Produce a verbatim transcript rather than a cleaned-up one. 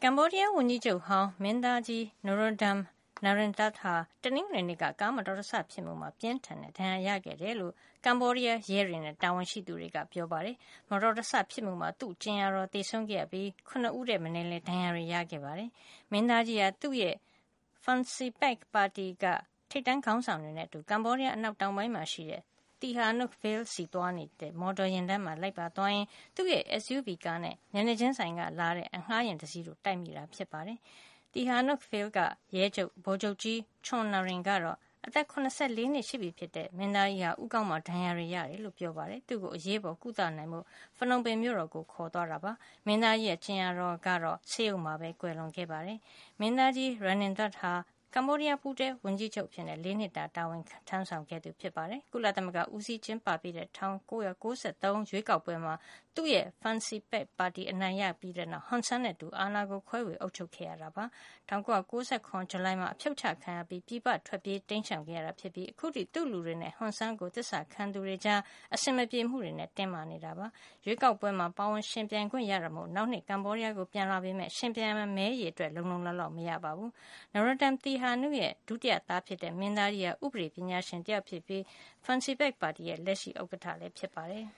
ကမ္ဘောဒီးယားဝန်ကြီးချုပ်ဟောင်းမင်းသားကြီး Norodom Narendrat ဟာတနင်္ဂနွေနေ့ကကားမတော်တဆဖြစ်မှုမှာပြင်းထန်တဲ့ဒဏ်ရာရခဲ့တယ်လို့ကမ္ဘောဒီးယားရဲတွေနဲ့တာဝန်ရှိသူတွေကပြောပါတယ်။မတော်တဆဖြစ်မှုမှာသူ့ကျင်ယာတော်သေဆုံးခဲ့ပြီးခုနှစ်ဦးထက်မနည်းလည်းဒဏ်ရာတွေရခဲ့ပါတယ်။မင်းသားကြီးဟာသူ့ရဲ့ Funsipak ပါတီကထိပ်တန်းခေါင်းဆောင်တွေနဲ့အတူကမ္ဘောဒီးယားအနောက်တောင်ပိုင်းမှာရှိတဲ့Sihanoukville စီသွားနေတဲ့မော်တော်ယာဉ်တန်းမှာလိုက်ပါသွားရင်သူ့ရဲ့ S U V ကားနဲ့မျက်နှာချင်းဆိုင်ကလာတဲ့အငှားယာဉ်တစ်စီးတို့တိုက်မိတာဖြစ်ပါတယ်။ Sihanoukville ကရဲချုပ်ဗိုလ်ချုပ်ကြီး Chon Naring ကတော့အသက်၇၄နှစ်ရှိပြီဖြစ်တဲ့မင်းသားကြီးဟာဦးခေါင်းမှာဒဏ်ရာတွေရတယ်လို့ပြောပါတယ်။သူ့ကိုအရေးပေါ်ကုသနိုင်ဖို့ဖနုံပင်မြို့တော်ကိုခေါ်သွားတာပါ။မင်းသားကြီးရဲ့ကျင်ယာတော်ကတော့ဆေးရုံမှာပဲကွယ်လွန်ခဲ့ပါတယ်။မင်းသားကြီး Ranendrat ဟာကမ္ဘောဒီးယားပူးတွဲဝန်ကြီးချုပ်အဖြစ်လေးနှစ်တာတာဝန်ထမ်းဆောင်ခဲ့သူဖြစ်ပါတယ်။ကုလသမဂ္ဂဦးစီးကျင်းပပြီးတဲ့၁၉၉၃ရွေးကောက်ပွဲမှာသူ့ရဲ့ Funsipak ပါတီအနိုင်ရပြီးတဲ့နောက်ဟွန်ဆန်နဲ့တူအာဏာကိုခွဲဝေအုပ်ချုပ်ခဲ့ရတာပါ။၁၉၉၇ဇူလိုင်မှာအဖြုတ်ချခံရပြီးပြည်ပထွက်ပြေးတိမ်းရှောင်ခဲ့ရတာဖြစ်ပြီးအခုထိသူ့လူတွေနဲ့ဟွန်ဆန်ကိုသစ္စာခံသူတွေကြားအဆင်မပြေမှုတွေနဲ့တင်းမာနေတာပါ။ရွေးကောက်ပွဲမှာပါဝင်ရှင်ပြိုင်ခွင့်ရတာမို့နောက်နှစ်ကမ္ဘောဒီးယားကိုပြန်လာပေမဲ့ရှင်ပြိုင်မဲရည်အတွက်လုံလုံလောက်လောက်မရပါဘူး။ Norodom Sihanouk ရဲ့ဒုတိယသားဖြစ်တဲ့မင်းသားကြီးဟာဥပဒေပညာရှင်တယောက်ဖြစ်ပြီး Funsipak ပါတီရဲ့လက်ရှိဥက္ကဋ္ဌလည်းဖြစ်ပါတယ်